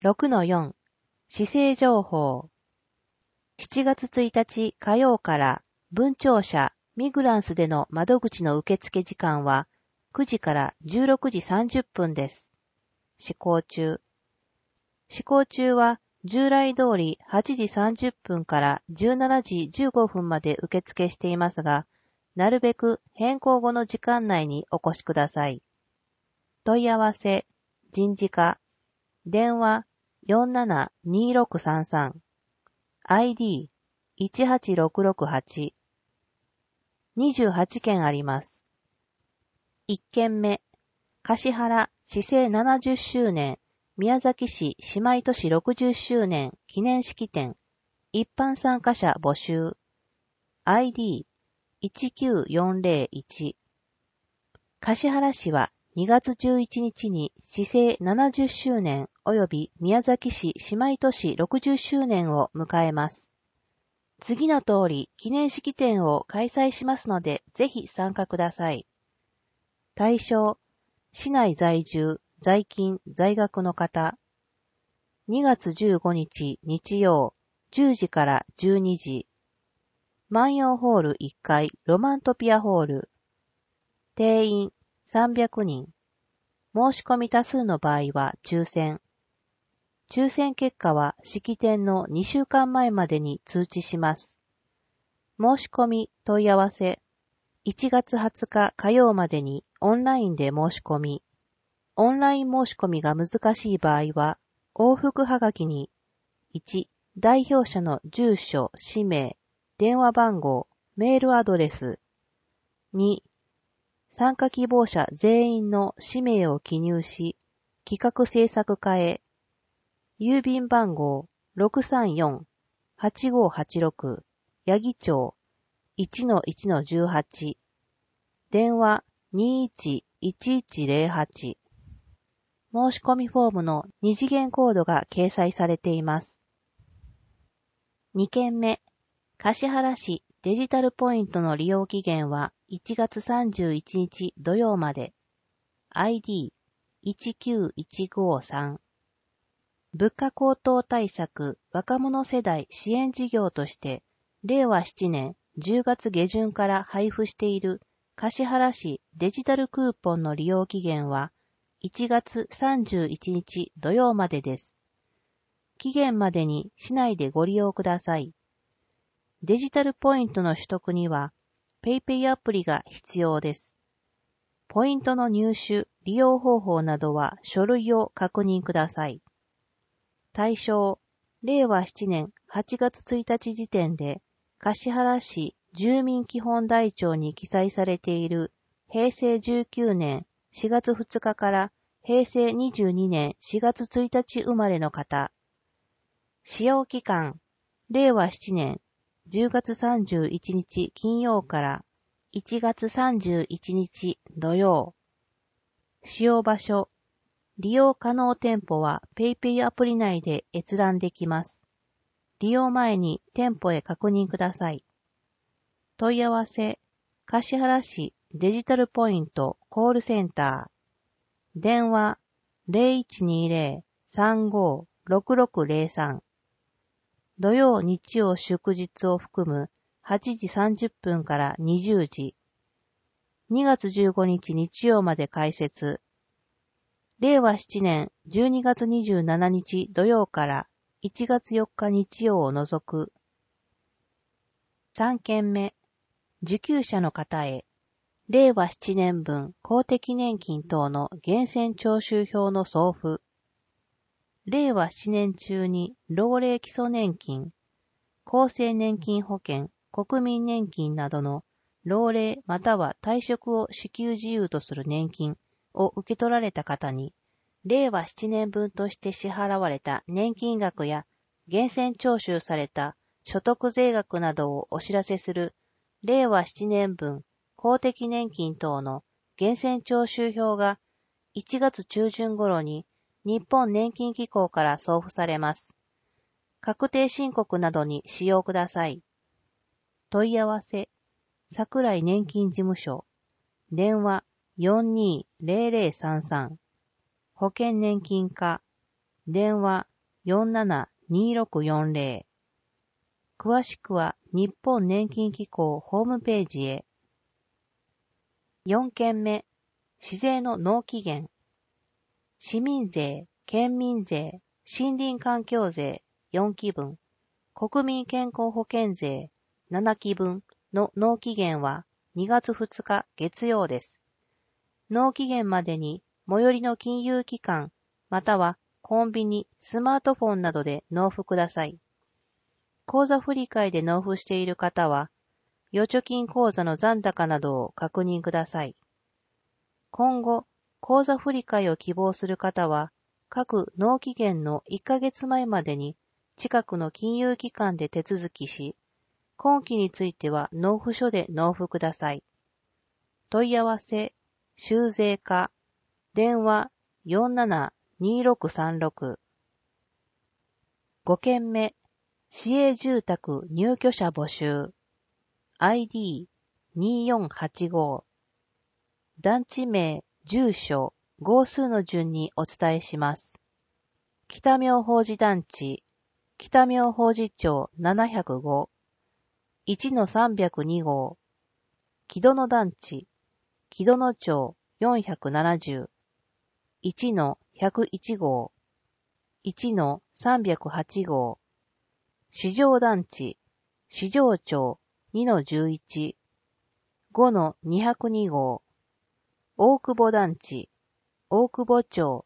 6-4 市政情報7月1日火曜から文庁舎ミグランスでの窓口の受付時間は9時から16時30分です。施行中は従来通り8時30分から17時15分まで受付していますが、なるべく変更後の時間内にお越しください。問い合わせ、人事課、電話472633 ID18668 28件あります。1件目、橿原市政70周年宮崎市姉妹都市60周年記念式典一般参加者募集 ID19401 橿原市は2月11日に市政70周年及び宮崎市姉妹都市60周年を迎えます。次の通り記念式典を開催しますので、ぜひ参加ください。対象、市内在住、在勤、在学の方。2月15日日曜、10時から12時。万葉ホール1階、ロマントピアホール。定員300人。申し込み多数の場合は抽選。抽選結果は式典の2週間前までに通知します。申し込み問い合わせ。1月20日火曜までにオンラインで申し込み。オンライン申し込みが難しい場合は、往復はがきに1、代表者の住所、氏名、電話番号、メールアドレス。2、参加希望者全員の氏名を記入し、企画制作課へ、郵便番号 634-8586 八木町 1-1-18 電話 21-1108 申し込みフォームの二次元コードが掲載されています。2件目、橿原市デジタルポイントの利用期限は1月31日土曜まで。ID19153 物価高騰対策若者世代支援事業として令和7年10月下旬から配布している橿原市デジタルクーポンの利用期限は1月31日土曜までです。期限までに市内でご利用ください。デジタルポイントの取得には PayPay アプリが必要です。ポイントの入手、利用方法などは書類を確認ください。対象、令和7年8月1日時点で橿原市住民基本台帳に記載されている平成19年4月2日から平成22年4月1日生まれの方。使用期間、令和7年10月31日金曜から1月31日土曜。使用場所、利用可能店舗は PayPay アプリ内で閲覧できます。利用前に店舗へ確認ください。問い合わせ、橿原市デジタルポイントコールセンター。電話0120-356603。土曜日曜祝日を含む8時30分から20時。2月15日日曜まで開設。令和7年12月27日土曜から1月4日日曜を除く。3件目、受給者の方へ、令和7年分公的年金等の源泉徴収票の送付。令和7年中に老齢基礎年金、厚生年金保険、国民年金などの老齢または退職を支給事由とする年金を受け取られた方に、令和7年分として支払われた年金額や源泉徴収された所得税額などをお知らせする令和7年分公的年金等の源泉徴収票が1月中旬頃に日本年金機構から送付されます。確定申告などに使用ください。問い合わせ、桜井年金事務所、電話420033、保険年金課、電話 010-7-47-2640。詳しくは日本年金機構ホームページへ。4件目、市税の納期限。市民税、県民税、森林環境税4期分、国民健康保険税7期分の納期限は2月2日月曜です。納期限までに最寄りの金融機関またはコンビニ、スマートフォンなどで納付ください。口座振替で納付している方は、預貯金口座の残高などを確認ください。今後、口座振替を希望する方は、各納期限の1ヶ月前までに近くの金融機関で手続きし、今期については納付書で納付ください。問い合わせ、修税課、電話47-2636。5件目、市営住宅入居者募集。ID2485。団地名、住所、号数の順にお伝えします。北妙法寺団地、北妙法寺町705、1-302号。木戸団地、木戸町470、1-101号、1-308号。四条団地、四条町2-11、5-202号。大久保団地、大久保町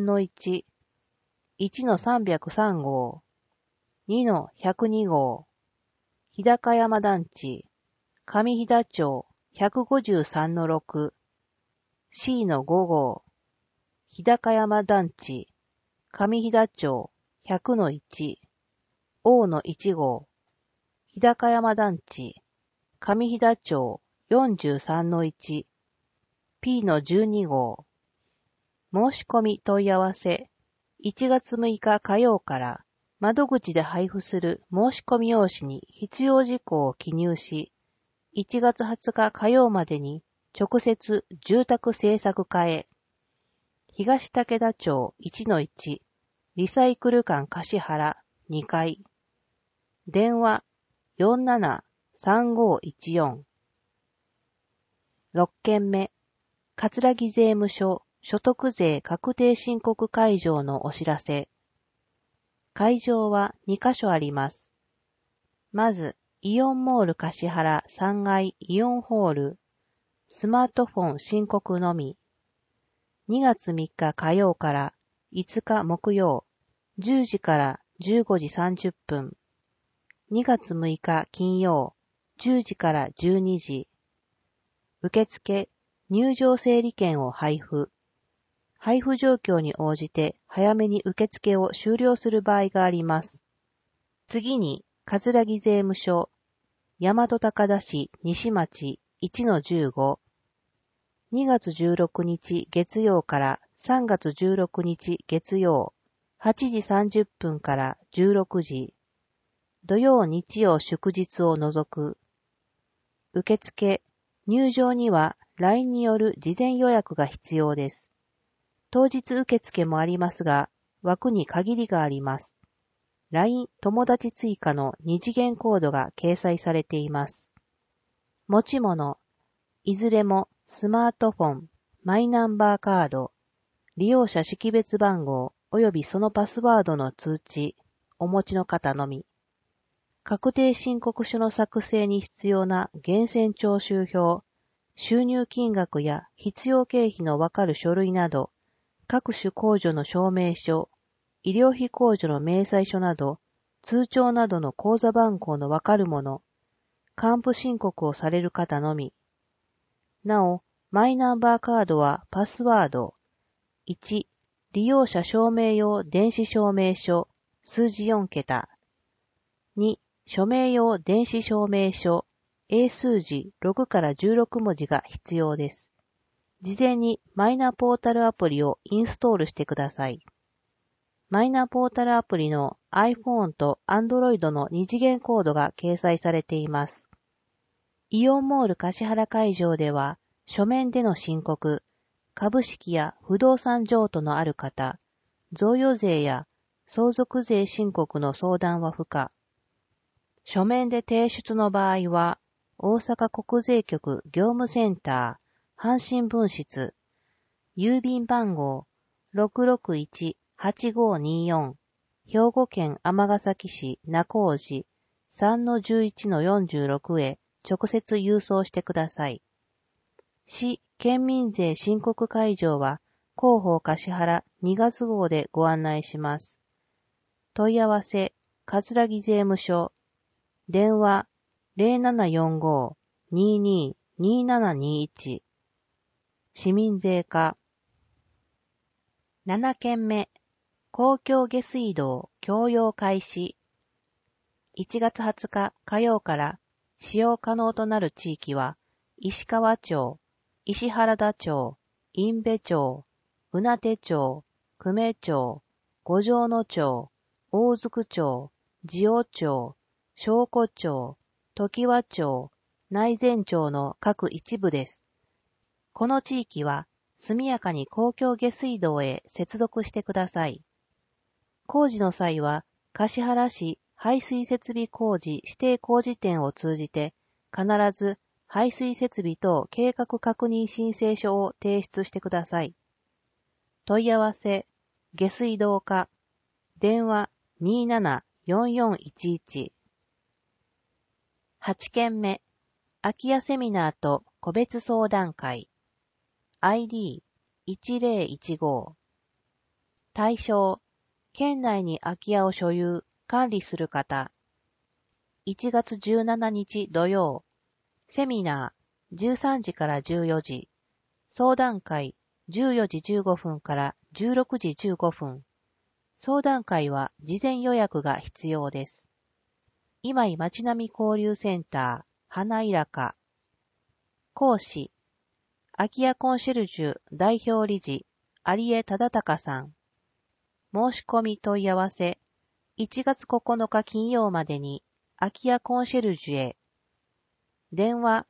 3-1、1-303号、2-102号。日高山団地、上日田町153-6、C-5号。日高山団地、上日田町100-1、O-1号。日高山団地、上日田町43-1、P-12号。申し込み問い合わせ。1月6日火曜から窓口で配布する申し込み用紙に必要事項を記入し、1月20日火曜までに直接住宅政策課へ。東武田町 1-1 リサイクル館橿原2階。電話47-3514。6件目、葛城税務署所得税確定申告会場のお知らせ。会場は2カ所あります。まず、イオンモール橿原3階イオンホール、スマートフォン申告のみ。2月3日火曜から5日木曜、10時から15時30分。2月6日金曜、10時から12時。受付、入場整理券を配布。配布状況に応じて早めに受付を終了する場合があります。次に、葛城税務署、大和高田市西町 1-15。2月16日月曜から3月16日月曜、8時30分から16時。土曜日曜祝日を除く。受付、入場には LINE による事前予約が必要です。当日受付もありますが、枠に限りがあります。LINE 友達追加の2次元コードが掲載されています。持ち物、いずれもスマートフォン、マイナンバーカード、利用者識別番号及びそのパスワードの通知、お持ちの方のみ。確定申告書の作成に必要な源泉徴収票、収入金額や必要経費のわかる書類など、各種控除の証明書、医療費控除の明細書など、通帳などの口座番号のわかるもの、還付申告をされる方のみ。なお、マイナンバーカードはパスワード、1、利用者証明用電子証明書、数字4桁、2、署名用電子証明書、英数字6から16文字が必要です。事前にマイナポータルアプリをインストールしてください。マイナポータルアプリの iPhone と Android の2次元コードが掲載されています。イオンモール橿原会場では、書面での申告、株式や不動産譲渡のある方、贈与税や相続税申告の相談は不可。書面で提出の場合は、大阪国税局業務センター、阪神分室、郵便番号 661-8524、兵庫県尼崎市中王子 3-11-46 へ直接郵送してください。市県民税申告会場は広報橿原2月号でご案内します。問い合わせ、葛城税務署、電話 0745-22-2721 市民税課。7件目、公共下水道供用開始。1月20日火曜から使用可能となる地域は、石川町、石原田町、印部町、宇名手町、久米町、五条野町、大津町、地尾町、正古町、常盤町、内前町の各一部です。この地域は速やかに公共下水道へ接続してください。工事の際は、橿原市排水設備工事指定工事店を通じて、必ず排水設備等計画確認申請書を提出してください。問い合わせ、下水道課、電話 27-4411。8件目、空き家セミナーと個別相談会。ID1015。対象、県内に空き家を所有、管理する方。1月17日土曜、セミナー13時から14時、相談会14時15分から16時15分。相談会は事前予約が必要です。今井町並交流センター、花いらか。講師、空き家コンシェルジュ代表理事、有江忠敬さん。申し込み問い合わせ、1月9日金曜までに、空き家コンシェルジュへ。電話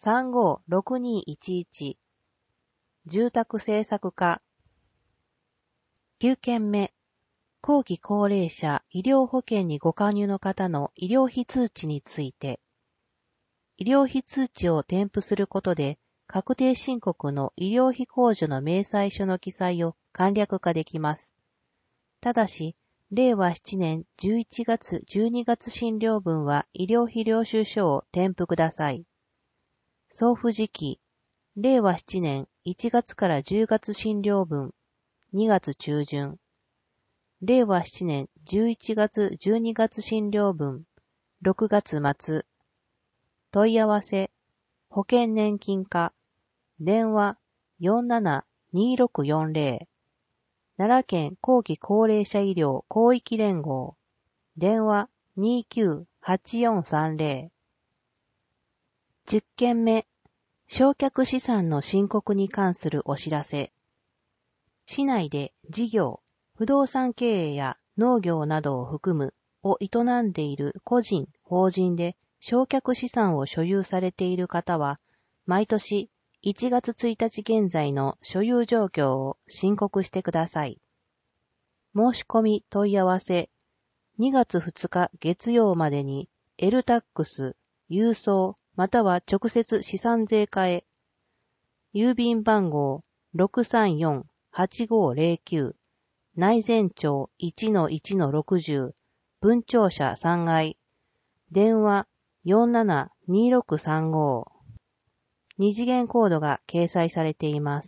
356211。住宅政策課。9件目。後期高齢者医療保険にご加入の方の医療費通知について。医療費通知を添付することで、確定申告の医療費控除の明細書の記載を簡略化できます。ただし、令和7年11月12月診療分は医療費領収書を添付ください。送付時期、令和7年1月から10月診療分、2月中旬。令和7年11月12月診療分、6月末。問い合わせ、保険年金課、電話47-2640。奈良県後期高齢者医療広域連合、電話29-8430。10件目、償却資産の申告に関するお知らせ。市内で事業、不動産経営や農業などを含むを営んでいる個人、法人で償却資産を所有されている方は、毎年1月1日現在の所有状況を申告してください。申し込み問い合わせ、2月2日月曜までに LTAX、郵送または直接資産税課へ。郵便番号 634-8509。内前町 1-1-60、分庁舎3階、電話47-2635。二次元コードが掲載されています。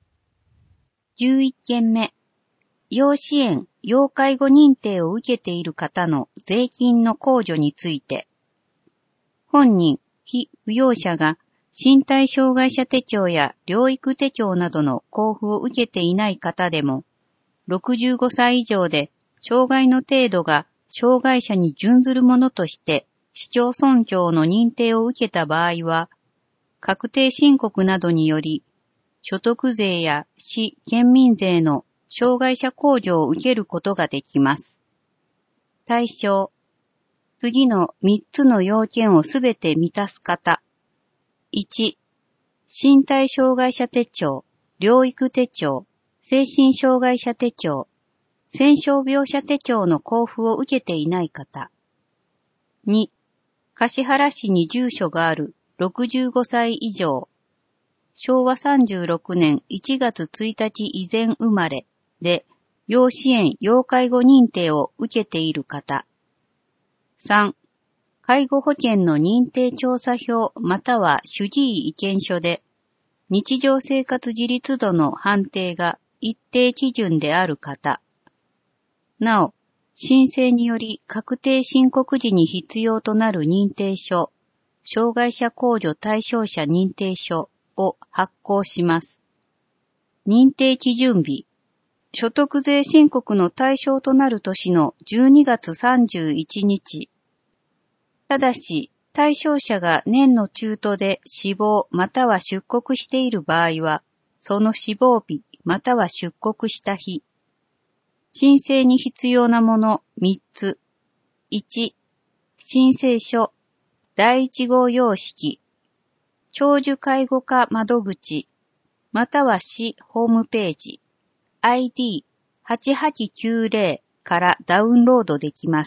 11件目、要支援・要介護認定を受けている方の税金の控除について、本人、被扶養者が身体障害者手帳や療育手帳などの交付を受けていない方でも、65歳以上で障害の程度が障害者に準ずるものとして市町村長の認定を受けた場合は、確定申告などにより所得税や市・県民税の障害者控除を受けることができます。対象、次の3つの要件をすべて満たす方。1、身体障害者手帳、療育手帳、精神障害者手帳。 戦傷病者手帳の交付を受けていない方。2、橿原市に住所がある65歳以上。昭和36年1月1日以前生まれで、要支援・要介護認定を受けている方。3、介護保険の認定調査票または主治医意見書で、日常生活自立度の判定が一定基準である方。なお、申請により確定申告時に必要となる認定書、障害者控除対象者認定書を発行します。認定基準日、所得税申告の対象となる年の12月31日。ただし、対象者が年の中途で死亡または出国している場合は、その死亡日または出国した日。申請に必要なもの3つ。1、申請書、第1号様式、長寿介護課窓口、または市ホームページ、ID8890 からダウンロードできます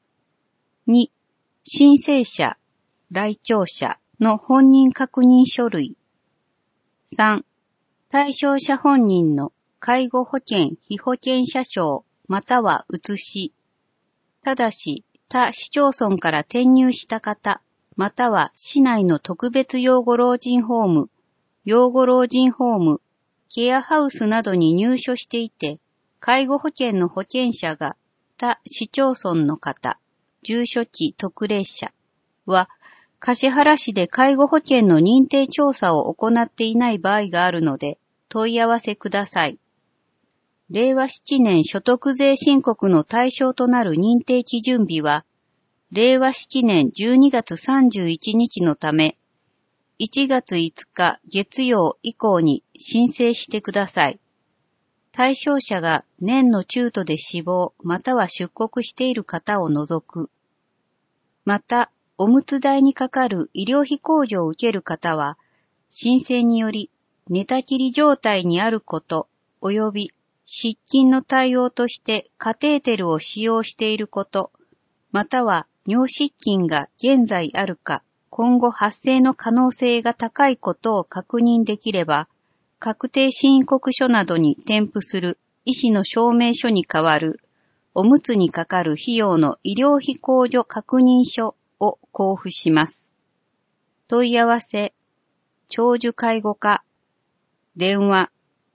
。2、申請者、来庁者の本人確認書類。3、対象者本人の介護保険被保険者証または写し。ただし、他市町村から転入した方、または市内の特別養護老人ホーム、養護老人ホーム、ケアハウスなどに入所していて、介護保険の保険者が他市町村の方、住所地特例者は、橿原市で介護保険の認定調査を行っていない場合があるので、問い合わせください。令和7年所得税申告の対象となる認定基準日は、令和7年12月31日のため、1月5日月曜以降に申請してください。対象者が年の中途で死亡または出国している方を除く。また、おむつ代にかかる医療費控除を受ける方は、申請により寝たきり状態にあること及び失禁の対応としてカテーテルを使用していること、または尿失禁が現在あるか、今後発生の可能性が高いことを確認できれば、確定申告書などに添付する医師の証明書に代わる、おむつにかかる費用の医療費控除確認書を交付します。問い合わせ、長寿介護課、電話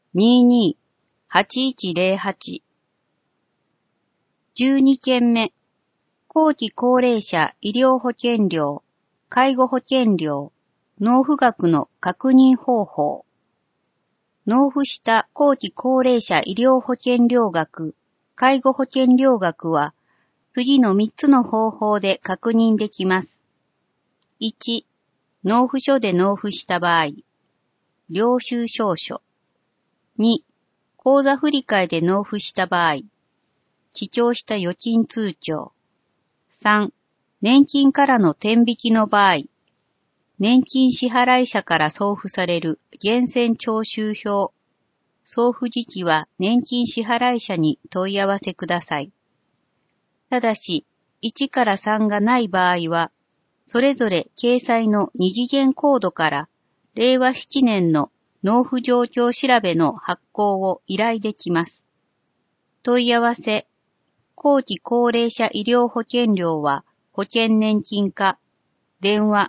22-8108。12件目、後期高齢者医療保険料、介護保険料、納付額の確認方法。納付した後期高齢者医療保険料額、介護保険料額は、次の3つの方法で確認できます。1、納付書で納付した場合、領収証書。2、口座振替で納付した場合、記帳した預金通帳。3、年金からの転引きの場合、年金支払い者から送付される源泉徴収票。送付時期は年金支払い者に問い合わせください。ただし、1から3がない場合は、それぞれ掲載の2次元コードから令和7年の納付状況調べの発行を依頼できます。問い合わせ、後期高齢者医療保険料は保険年金課、電話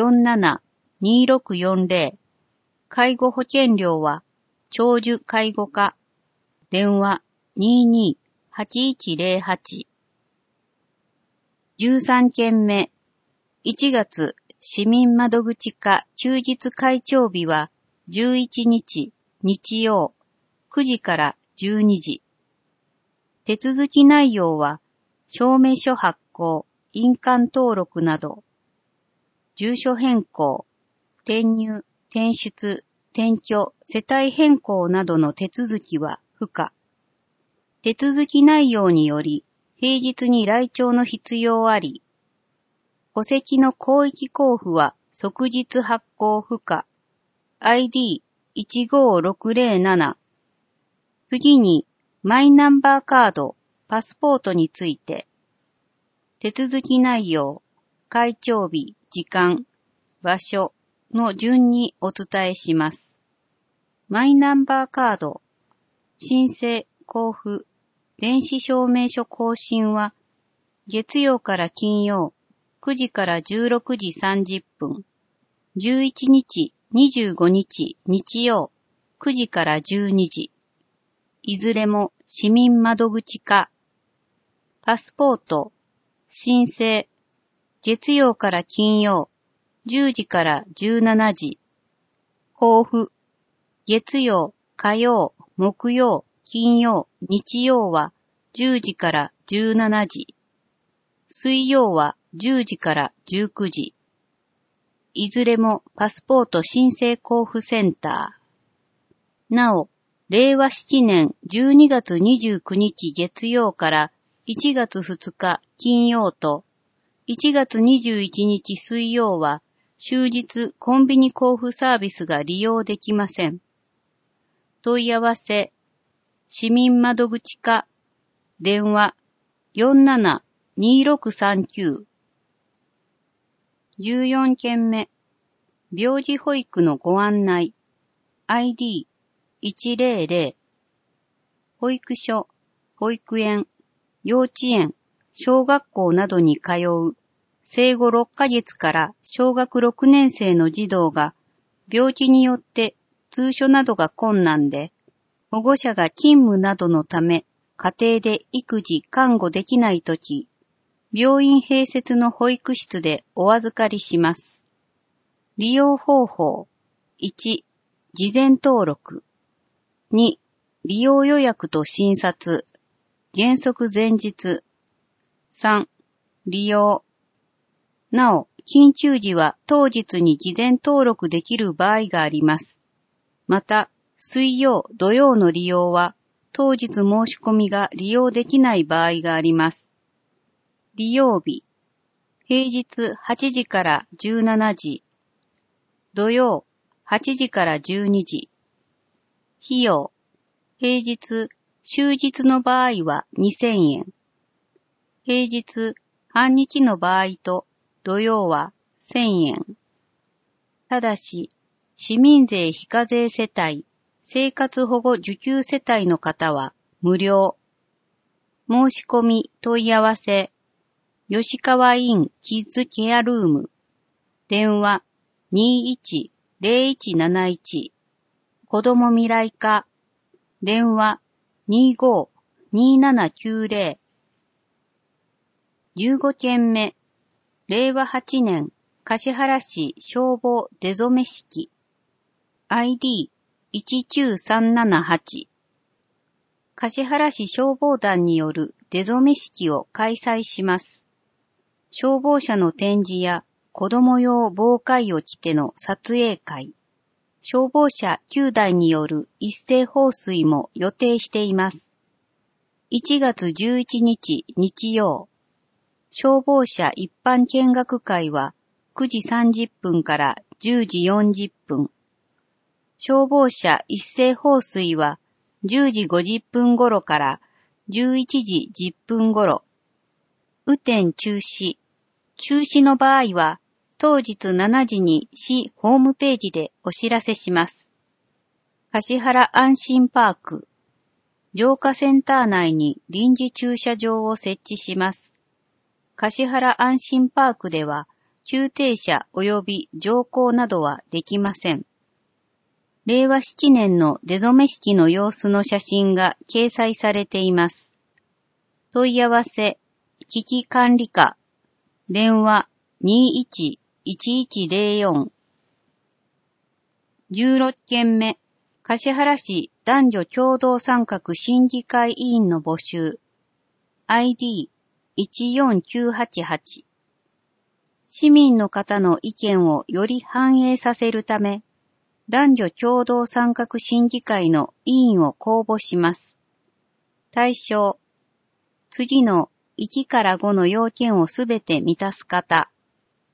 47-2640、介護保険料は長寿介護課、電話22-8108。13件目、1月市民窓口課休日開帳日は11日日曜9時から12時。手続き内容は証明書発行、印鑑登録など、住所変更、転入、転出、転居、世帯変更などの手続きは不可。手続き内容により平日に来庁の必要あり、戸籍の広域交付は即日発行不可。ID15607。次にマイナンバーカード、パスポートについて、手続き内容、開帳日、時間、場所の順にお伝えします。マイナンバーカード、申請、交付、電子証明書更新は、月曜から金曜、9時から16時30分、11日、25日、日曜、9時から12時。いずれも市民窓口化。パスポート、申請、月曜から金曜、10時から17時。交付、月曜、火曜、木曜、金曜、日曜は10時から17時。水曜は10時から19時。いずれもパスポート申請交付センター。なお、令和7年12月29日月曜から1月2日金曜と1月21日水曜は終日コンビニ交付サービスが利用できません。問い合わせ、市民窓口課、電話 47-2639。14件目、病児保育のご案内、ID100、保育所、保育園、幼稚園、小学校などに通う生後6ヶ月から小学6年生の児童が病気によって通所などが困難で、保護者が勤務などのため家庭で育児・看護できないとき、病院併設の保育室でお預かりします。利用方法。1、事前登録。2、利用予約と診察。原則前日。3、利用。なお、緊急時は当日に事前登録できる場合があります。また、水曜、土曜の利用は、当日申し込みが利用できない場合があります。利用日、平日8時から17時、土曜8時から12時。費用、平日、終日の場合は2000円。平日、半日の場合と土曜は1000円。ただし、市民税非課税世帯、生活保護受給世帯の方は無料。申し込み問い合わせ、吉川インキッズケアルーム。電話21-0171。子ども未来課。電話25-2790。15件目。令和8年橿原市消防出初式。ID19378。橿原市消防団による出初式を開催します。消防車の展示や子供用防火衣を着ての撮影会、消防車9台による一斉放水も予定しています。1月11日日曜、消防車一般見学会は9時30分から10時40分。消防車一斉放水は10時50分頃から11時10分頃。雨天中止。中止の場合は、当日7時に市ホームページでお知らせします。橿原安心パーク。浄化センター内に臨時駐車場を設置します。橿原安心パークでは、駐停車及び乗降などはできません。令和7年の出初式の様子の写真が掲載されています。問い合わせ、危機管理課。電話21-1104。16件目。橿原市男女共同参画審議会委員の募集。ID14988。市民の方の意見をより反映させるため、男女共同参画審議会の委員を公募します。対象。次の1から5の要件をすべて満たす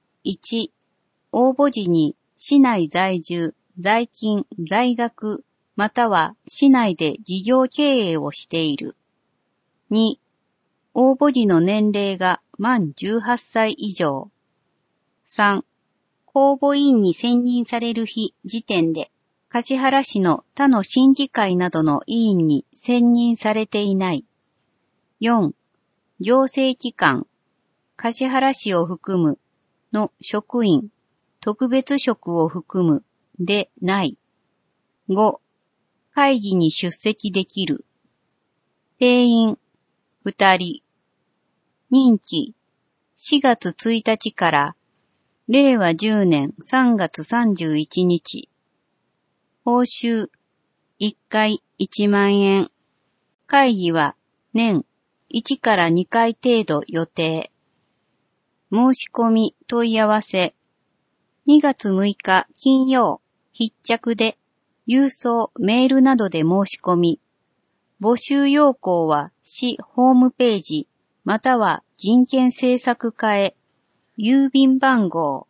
方。1、応募時に市内在住、在勤、在学、 または市内で事業経営をしている。2、応募時の年齢が満18歳以上。3、公募委員に選任される日時点で、橿原市の他の審議会などの委員に選任されていない。4、行政機関、橿原市を含むの職員、特別職を含むでない。5、会議に出席できる。定員、2人。任期、4月1日から令和10年3月31日。報酬、1回1万円。会議は年1から2回程度予定。申し込み問い合わせ。2月6日金曜、必着で、郵送、メールなどで申し込み。募集要項は市ホームページ、または人権政策課へ。郵便番号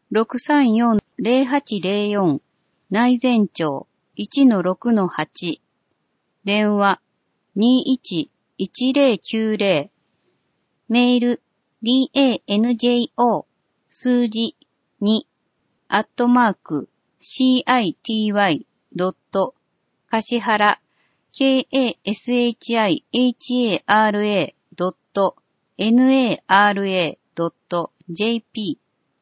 634-0804 内前町 1-6-8 電話 21-1090 メール danjo 数字2 @city.橿原 kashihara.nara.jp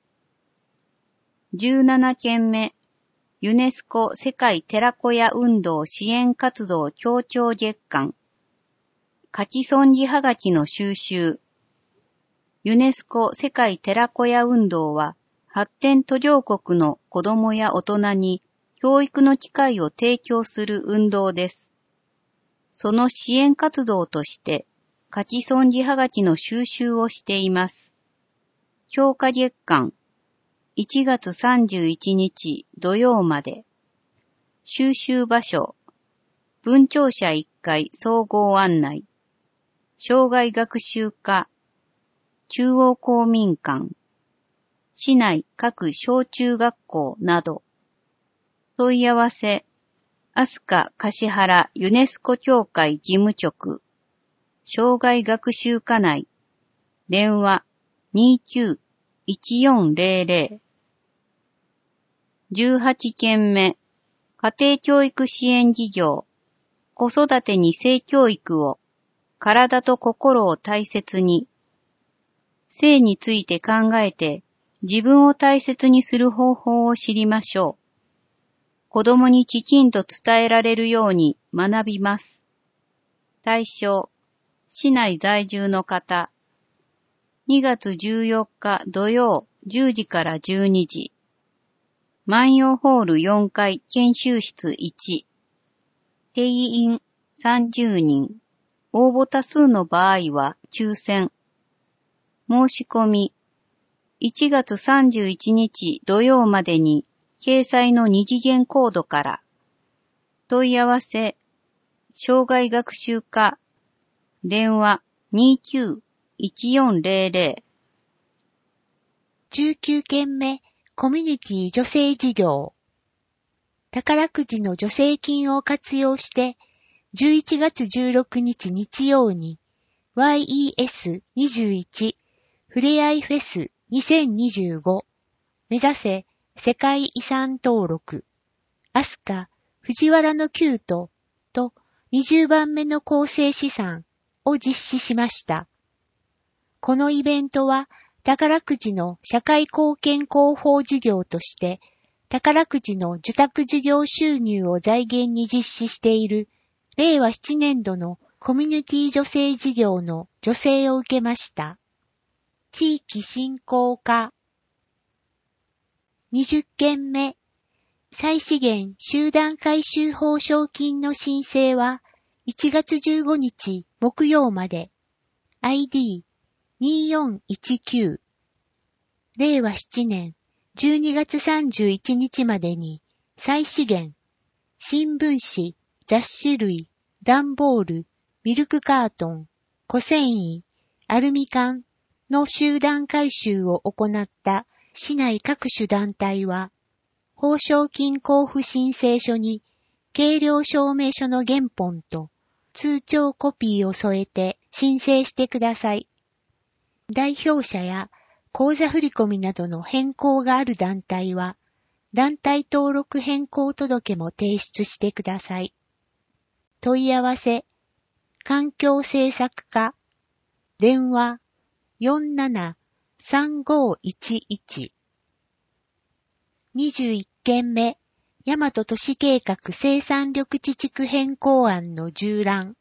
17件目、ユネスコ世界寺子屋運動支援活動協調月間。書き損じはがきの収集。ユネスコ世界寺子屋運動は、発展途上国の子どもや大人に教育の機会を提供する運動です。その支援活動として、書き損じはがきの収集をしています。評価月間、1月31日土曜まで。収集場所、文庁舎1階総合案内。障害学習課、中央公民館、市内各小中学校など。問い合わせ、飛鳥橿原ユネスコ協会事務局、障害学習課内、電話29-1400。18件目、家庭教育支援事業、子育てに性教育を、体と心を大切に。性について考えて、自分を大切にする方法を知りましょう。子供にきちんと伝えられるように学びます。対象、市内在住の方。2月14日土曜10時から12時。万葉ホール4階研修室1。定員30人。応募多数の場合は抽選。申し込み。1月31日土曜までに掲載の2次元コードから。問い合わせ。障害学習課。電話29-1400。 19件目、コミュニティ助成事業。宝くじの助成金を活用して、11月16日日曜に YES21 ふれあいフェス2025目指せ世界遺産登録飛鳥藤原のキュートと20番目の構成資産を実施しました。このイベントは宝くじの社会貢献広報事業として宝くじの受託事業収入を財源に実施している令和7年度のコミュニティ助成事業の助成を受けました。地域振興課。20件目。再資源集団回収報奨金の申請は1月15日木曜まで。ID2419。令和7年12月31日までに再資源、新聞紙、雑誌類、段ボール、ミルクカートン、古繊維、アルミ缶の集団回収を行った市内各種団体は、報奨金交付申請書に計量証明書の原本と通帳コピーを添えて申請してください。代表者や口座振込などの変更がある団体は、団体登録変更届も提出してください。問い合わせ、環境政策課、電話 47-3511 21件目、大和都市計画生産緑地地区変更案の従覧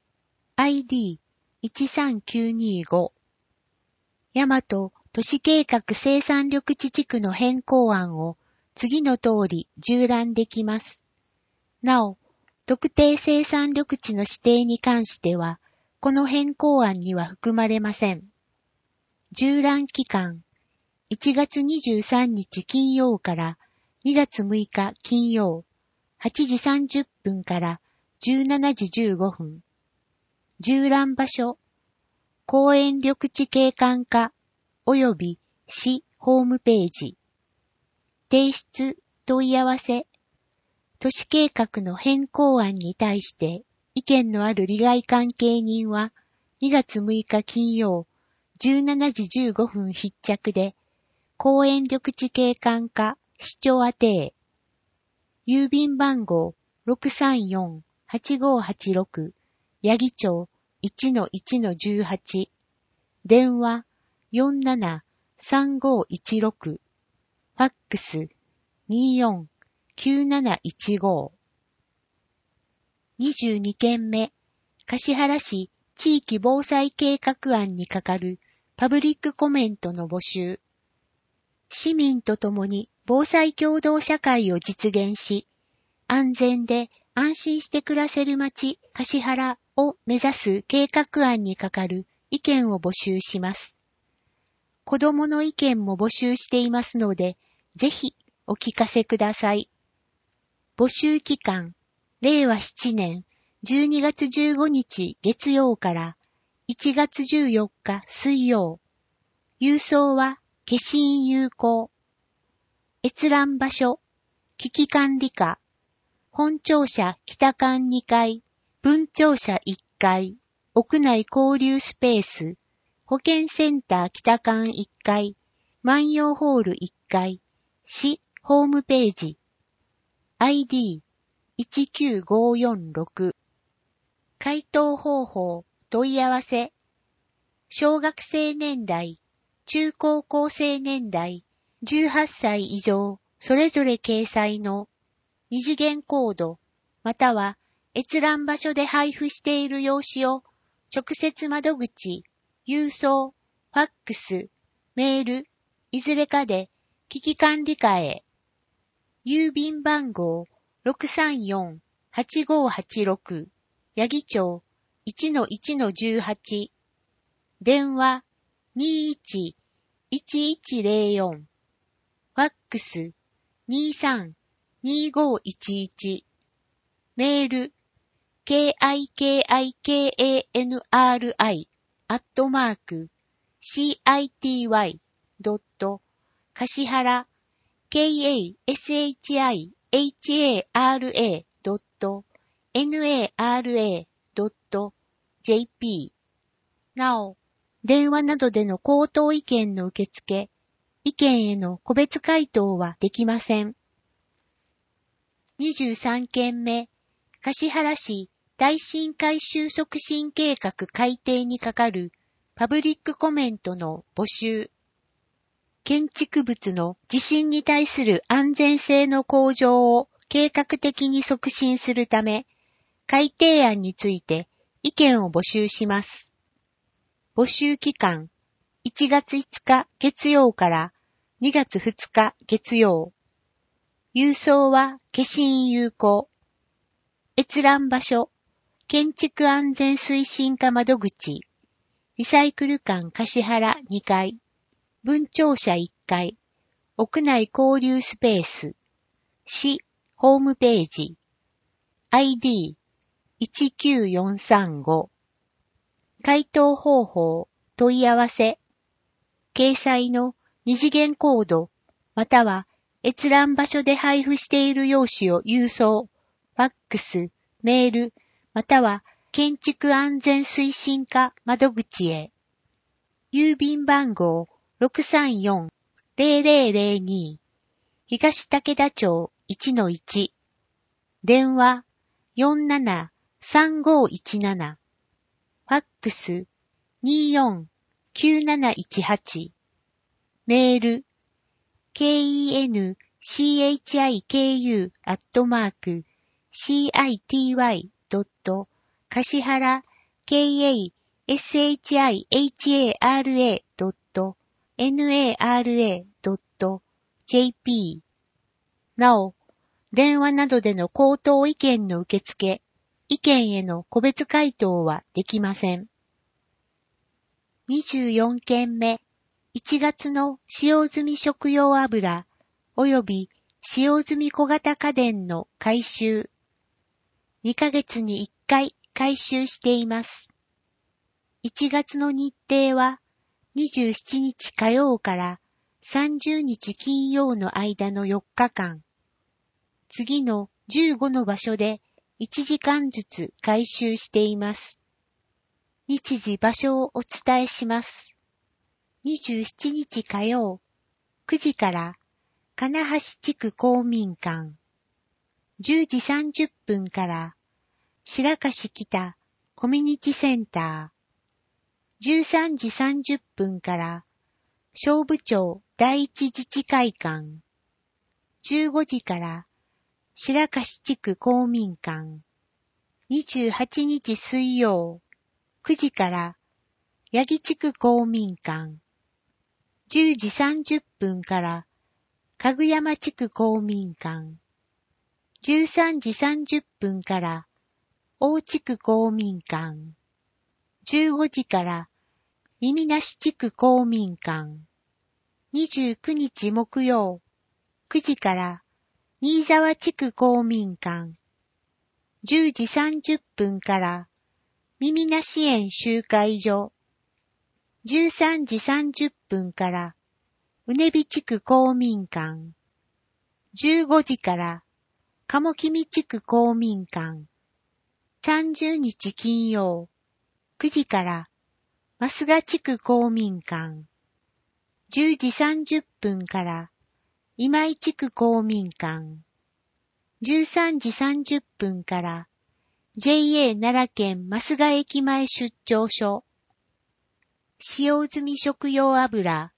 ID13925 大和都市計画生産緑地地区の変更案を次の通り従覧できます。なお、特定生産緑地の指定に関しては、この変更案には含まれません。従覧期間、1月23日金曜から2月6日金曜、8時30分から17時15分。従覧場所、公園緑地景観課及び市ホームページ。提出問い合わせ。都市計画の変更案に対して意見のある利害関係人は2月6日金曜17時15分必着で公園緑地景観課市長宛てへ。郵便番号 634-8586 八木町 1-1-18 電話 47-3516 ファックス 24-9715 22件目、橿原市地域防災計画案に係るパブリックコメントの募集。市民と共に防災共同社会を実現し、安全で安心して暮らせる街、橿原を目指す計画案に係る意見を募集します。子どもの意見も募集していますので、ぜひお聞かせください。募集期間、令和7年12月15日月曜から1月14日水曜。郵送は消印有効。閲覧場所、危機管理課。本庁舎北館2階、分庁舎1階、屋内交流スペース、保健センター北館1階、万葉ホール1階、市ホームページ。ID19546 回答方法問い合わせ小学生年代中高校生年代18歳以上それぞれ掲載の二次元コードまたは閲覧場所で配布している用紙を直接窓口、郵送、ファックス、メールいずれかで危機管理課へ。郵便番号 634-8586 八木町 1-1-18 電話 21-1104 ファックス 23-2511 メール kikanri@city.橿原kashihara.nara.jp なお、電話などでの口頭意見の受付、意見への個別回答はできません。23件目、橿原市耐震改修促進計画改定に係るパブリックコメントの募集。建築物の地震に対する安全性の向上を計画的に促進するため、改定案について意見を募集します。募集期間、1月5日月曜から2月2日月曜。郵送は消印有効。閲覧場所、建築安全推進課窓口、リサイクル館橿原2階。分庁舎1階、屋内交流スペース、市ホームページ、ID19435 回答方法問い合わせ、掲載の二次元コードまたは閲覧場所で配布している用紙を郵送、フファックス、メール、または建築安全推進課窓口へ。郵便番号 634-0002 東武田町 1-1 電話 47-3517 ファックス 24-9718 メール kensihara.kashihara.nara.jp なお、電話などでの口頭意見の受付、意見への個別回答はできません。24件目、1月の使用済み食用油及び使用済み小型家電の回収。2ヶ月に1回回収しています。1月の日程は27日火曜から30日金曜の間の4日間。次の15の場所で1時間ずつ回収しています。日時場所をお伝えします。27日火曜、9時から金橋地区公民館。10時30分から白樫北コミュニティセンター。13時30分から菖蒲町第一自治会館。15時から白樫地区公民館。28日水曜、9時から八木地区公民館。10時30分からかぐやま地区公民館。13時30分から大地区公民館。15時から耳なし地区公民館。29日木曜、9時から新沢地区公民館。10時30分から耳なし園集会所。13時30分からうねび地区公民館。15時から鴨君地区公民館。30日金曜、9時から増賀地区公民館。10時30分から今井地区公民館。13時30分から JA 奈良県増賀駅前出張所。使用済み食用油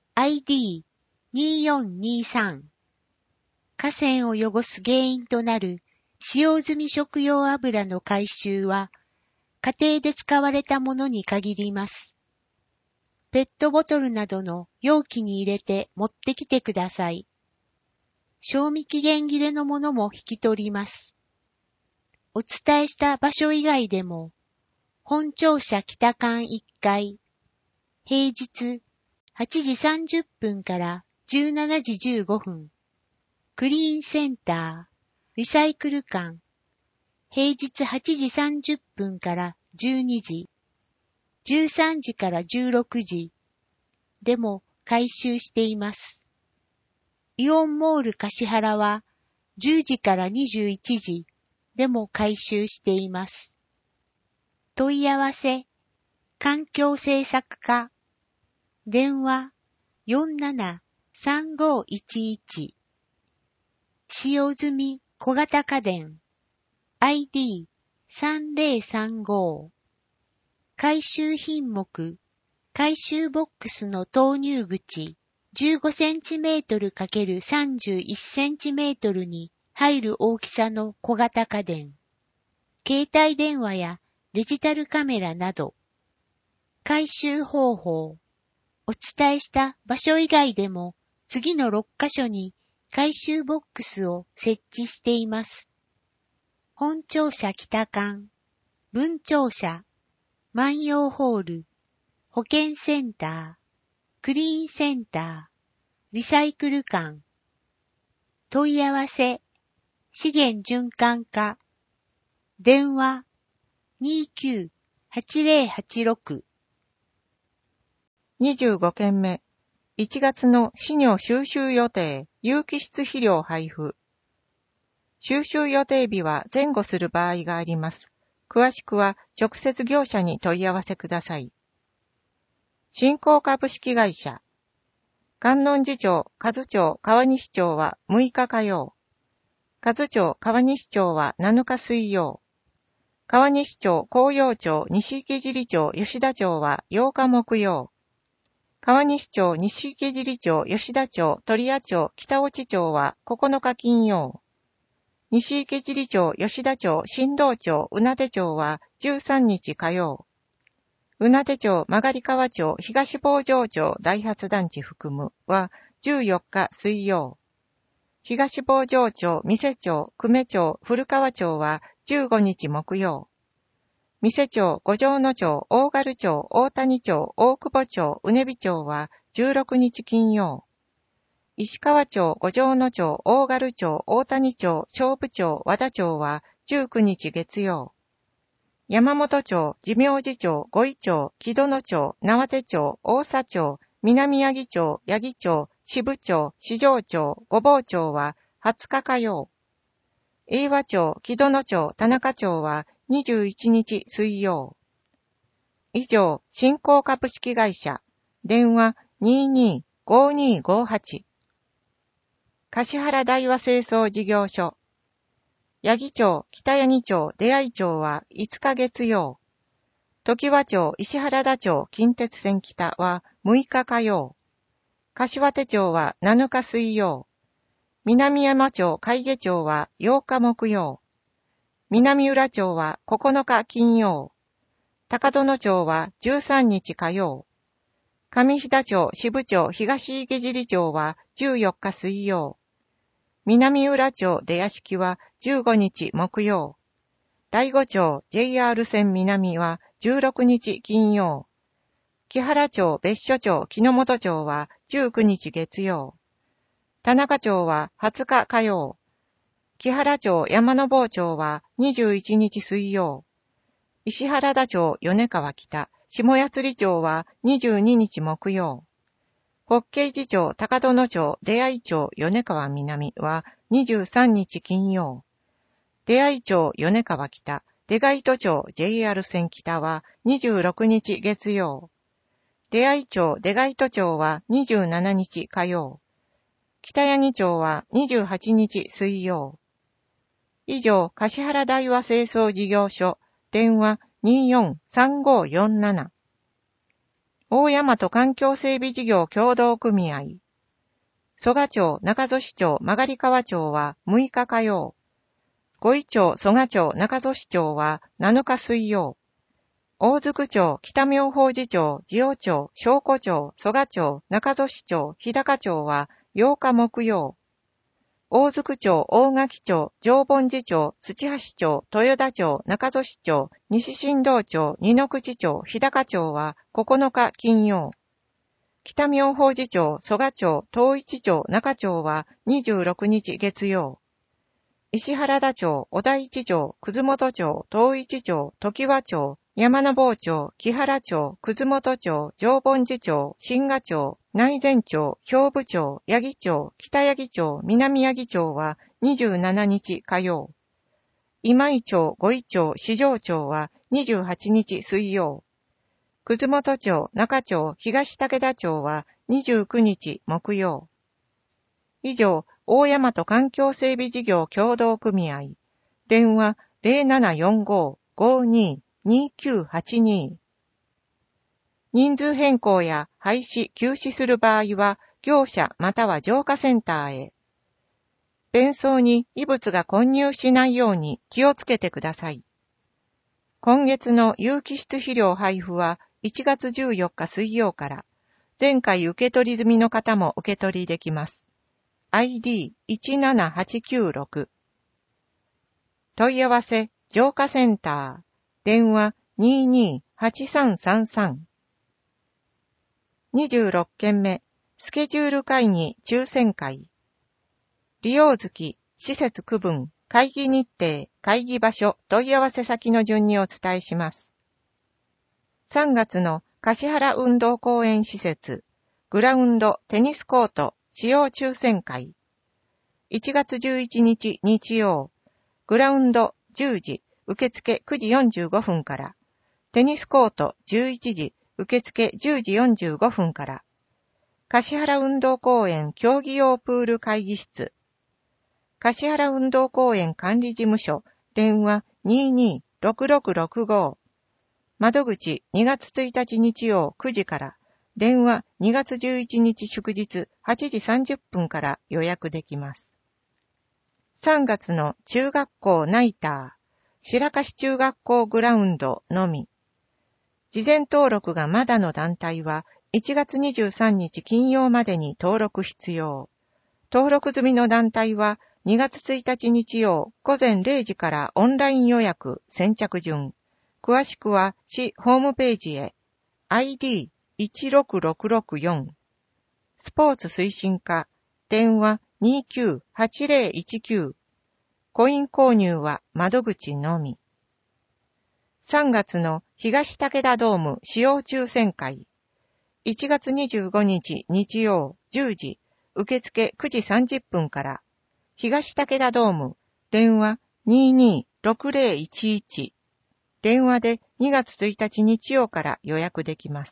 ID2423 河川を汚す原因となる使用済み食用油の回収は家庭で使われたものに限ります。ペットボトルなどの容器に入れて持ってきてください。賞味期限切れのものも引き取ります。お伝えした場所以外でも、本庁舎北館1階、平日8時30分から17時15分、クリーンセンター、リサイクル館、平日8時30分から12時、13時から16時でも回収しています。イオンモール橿原は10時から21時でも回収しています。問い合わせ、環境政策課、電話 47-3511 使用済み小型家電 ID3035 回収品目、回収ボックスの投入口15センチメートル ×31 センチメートルに入る大きさの小型家電、携帯電話やデジタルカメラなど、回収方法、お伝えした場所以外でも次の6カ所に回収ボックスを設置しています。本庁舎北館、分庁舎、万葉ホール、保健センター、クリーンセンター、リサイクル館。問い合わせ、資源循環課。電話、29-8086。 25件目。1月の飼料収集予定、有機質肥料配布。 収集予定日は前後する場合があります。詳しくは直接業者に問い合わせください。新興株式会社。観音寺町、和町、川西町は6日火曜。和町、川西町は7日水曜。川西町、紅葉町、西池尻町、吉田町は8日木曜。川西町、西池尻町、吉田町、鳥谷町、北落町は9日金曜。西池尻町、吉田町、新道町、宇名手町は13日火曜。宇名手町、曲川町、東坊城町、大発団地含むは14日水曜。東坊城町、三瀬町、久米町、古川町は15日木曜。三瀬町、五条野町、大軽町、大谷町、大久保町、うねび町は16日金曜。石川町、五条野町、大軽町、大谷町、勝負町、和田町は19日月曜。山本町、寺明寺町、五井町、木戸野町、縄手町、大佐町、南八木町、八木町、渋町、四条町、五坊町は20日火曜。英和町、木戸野町、田中町は21日水曜。以上、新興株式会社、電話225258。橿原大和清掃事業所。八木町、北八木町、出会町は5日月曜。常盤町、石原田町、近鉄線北は6日火曜。柏手町は7日水曜。南山町、海下町は8日木曜。南浦町は9日金曜。高殿町は13日火曜。上飛騨町、支町、東池尻町は14日水曜。南浦町出屋敷は15日木曜。第五町 JR 線南は16日金曜。木原町、別所町、木之本町は19日月曜。田中町は20日火曜。木原町、山の坊町は21日水曜。石原田町、米川北、下八釣町は22日木曜。法慶寺町、高殿町、出会町、米川南は23日金曜。出会町、米川北、出貝戸町、JR 線北は26日月曜。出会町、出貝戸町は27日火曜。北八木町は28日水曜。以上、橿原大和清掃事業所、電話243547。大大和環境整備事業協同組合。蘇我町、中曽市町、曲川町は6日火曜。五井町、蘇我町、中曽市町は7日水曜。大津町、北妙法寺町、地尾町、正古町、蘇我町、中曽市町、日高町は8日木曜。大津町、大垣町、常盆寺町、土橋町、豊田町、中曽市町、西新道町、二之口町、日高町は9日金曜。北妙法寺町、蘇我町、東一町、中町は26日月曜。石原田町、小田一町、葛本町、東一町、常盤町、山の坊町、木原町、葛本町、常盆寺町、新賀町、内前町、兵部町、八木町、北八木町、南八木町は27日火曜。今井町、五井町、四条町は28日水曜。葛本町、中町、東武田町は29日木曜。以上、大大和環境整備事業協同組合。電話0745-52-2982。人数変更や廃止、休止する場合は、業者または浄化センターへ。便槽に異物が混入しないように気をつけてください。今月の有機質肥料配布は1月14日水曜から、前回受け取り済みの方も受け取りできます。ID17896。問い合わせ、浄化センター。電話228333。26件目、スケジュール会議抽選会。利用月、施設区分、会議日程、会議場所、問い合わせ先の順にお伝えします。3月の橿原運動公園施設、グラウンド、テニスコート、使用抽選会。1月11日日曜、 グラウンド10時、受付9時45分から。テニスコート11時、受付10時45分から。橿原運動公園競技用プール会議室。橿原運動公園管理事務所、電話22-6665。窓口2月1日日曜9時から。電話2月11日祝日8時30分から予約できます。3月の中学校ナイター、白樫中学校グラウンドのみ。事前登録がまだの団体は1月23日金曜までに登録必要。登録済みの団体は2月1日日曜午前0時からオンライン予約先着順。詳しくは市ホームページへ。ID16664。スポーツ推進課。電話298019。コイン購入は窓口のみ。3月の東武田ドーム使用抽選会。1月25日日曜10時。受付9時30分から。東武田ドーム。電話226011。電話で2月1日日曜から予約できます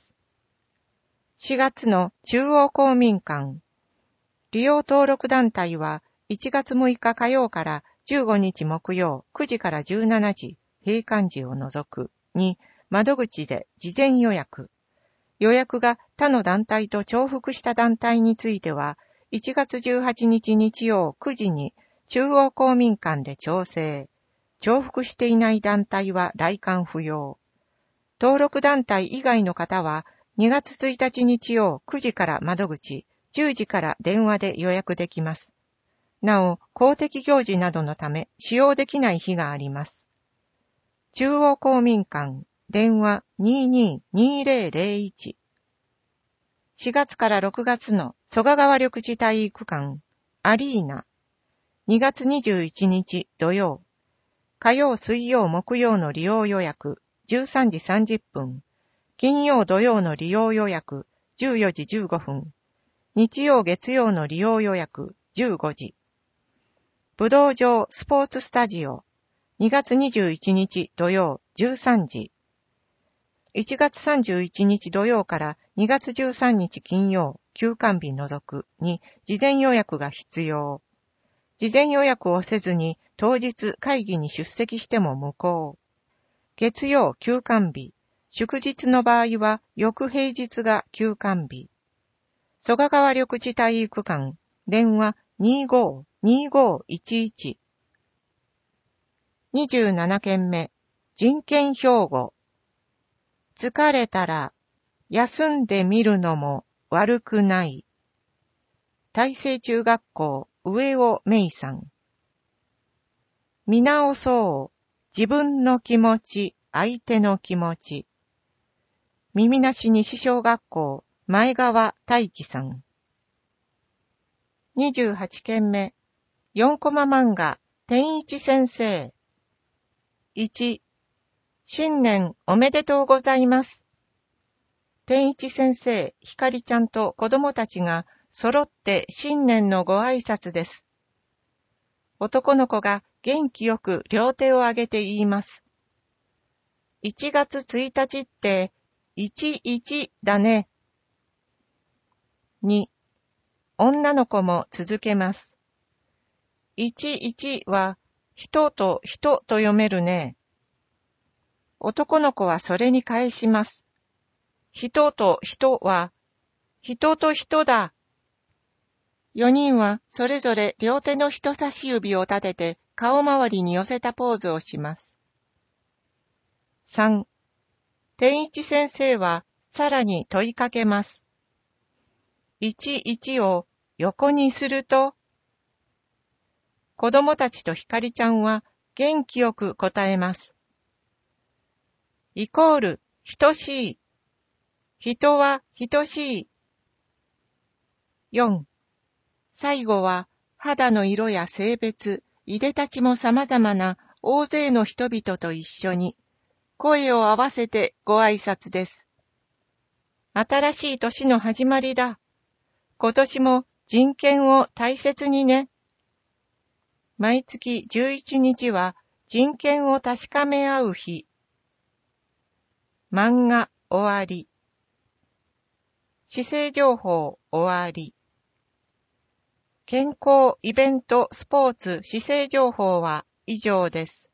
。4月の中央公民館。利用登録団体は1月6日火曜から15日木曜9時から17時、閉館時を除くに窓口で事前予約。予約が他の団体と重複した団体については1月18日日曜9時に中央公民館で調整。重複していない団体は来館不要。登録団体以外の方は2月1日日曜9時から窓口、10時から電話で予約できます。なお、公的行事などのため使用できない日があります。中央公民館、電話222001。4月から6月の曽我川緑地体育館、アリーナ。2月21日土曜。火曜、水曜、木曜の利用予約、13時30分。金曜、土曜の利用予約、14時15分。日曜、月曜の利用予約、15時。武道場スポーツスタジオ、2月21日土曜、13時。1月31日土曜から2月13日金曜、休館日除くに事前予約が必要。事前予約をせずに当日会議に出席しても無効。月曜休館日、祝日の場合は翌平日が休館日。曽我川緑地体育館、電話25-2511。27件目、人権標語。疲れたら休んでみるのも悪くない。大成中学校上尾芽衣さん。見直そう。自分の気持ち、相手の気持ち。耳なし西小学校前川大輝さん。28件目。4コマ漫画天一先生。1、新年おめでとうございます。天一先生、ひかりちゃんと子供たちが揃って新年のご挨拶です。男の子が元気よく両手を上げて言います。1月1日って11だね。2、女の子も続けます。11は人と人と読めるね。男の子はそれに返します。人と人は人と人だ。4人はそれぞれ両手の人差し指を立てて顔周りに寄せたポーズをします。3、天一先生はさらに問いかけます。11を横にすると、子供たちとひかりちゃんは元気よく答えます。イコール、等しい。人は等しい。4、最後は肌の色や性別、いでたちも様々な大勢の人々と一緒に声を合わせてご挨拶です。新しい年の始まりだ。今年も人権を大切にね。 毎月11日は人権を確かめ合う日。漫画終わり。市政情報終わり。健康、イベント、スポーツ、市政情報は以上です。